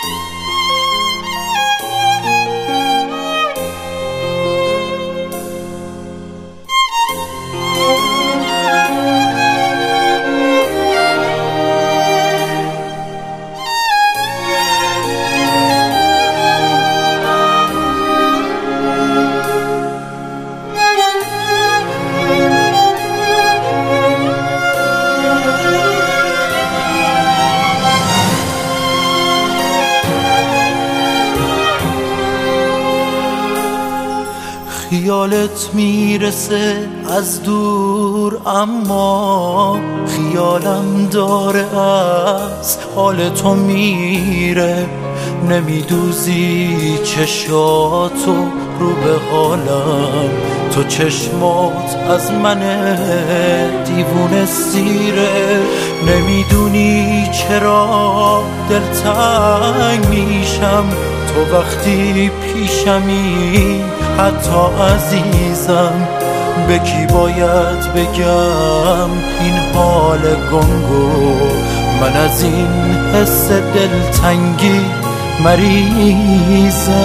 خیالت میرسه از دور، اما خیالم داره از حال تو میره. نمیدوزی چشاتو رو به حالم، تو چشمات از من دیوونه سیره. نمیدونی چرا دلتنگ میشم تو وقتی پیشمی، حتی عزیزم. به کی باید بگم این حال گنگو؟ من از این حس دلتنگی مریضم.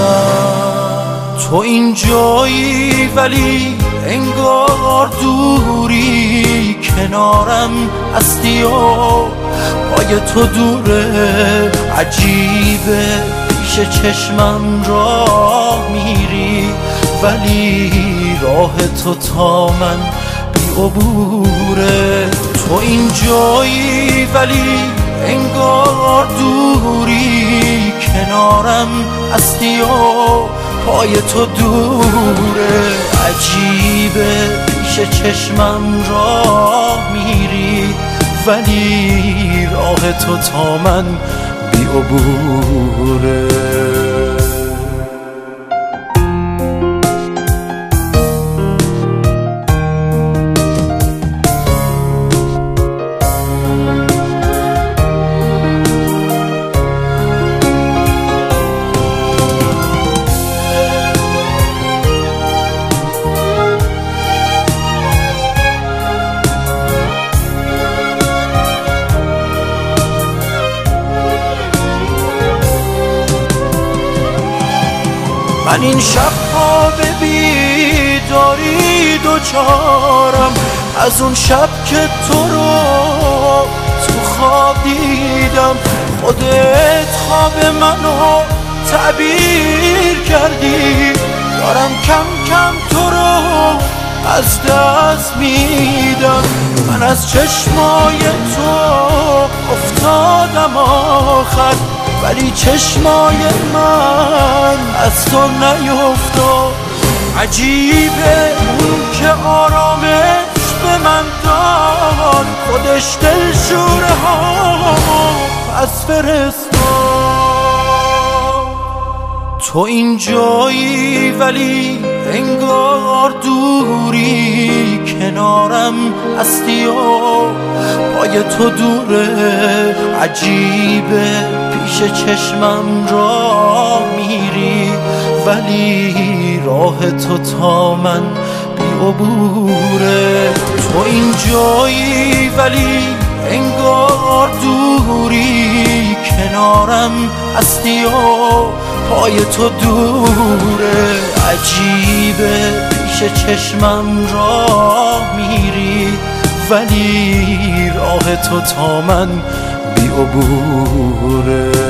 تو اینجایی ولی انگار دوری، کنارم هستی و پای تو دوره. عجیبه پیش چشمم راه میری، ولی راه تو تا من بی عبوره. تو اینجایی ولی انگار دوری، کنارم هستی و پای تو دوره. عجیبه پیش چشمم راه میری، ولی راه تو تا من بی عبوره. من این شب‌ها به بیداری دوچارم، از اون شب که تو رو تو خواب دیدم. خودت خواب منو تعبیر کردی، دارم کم کم تو رو از دست میدم. من از چشمای تو افتادم آخر، ولی چشمای من از تو نیفتاد. عجیبه اون که آرامش به من داد، خودش دلشوره ها پس فرستاد. تو اینجایی ولی انگار دوری، کنارم هستی و پای تو دوره. عجیبه پیش چشمم راه میری، ولی راه تو تا من بی عبوره. تو اینجایی ولی انگار دوری، کنارم هستی و پای تو دوره. عجیبه پیش چشمم راه میری، ولی راه تو تا من بی عبوره.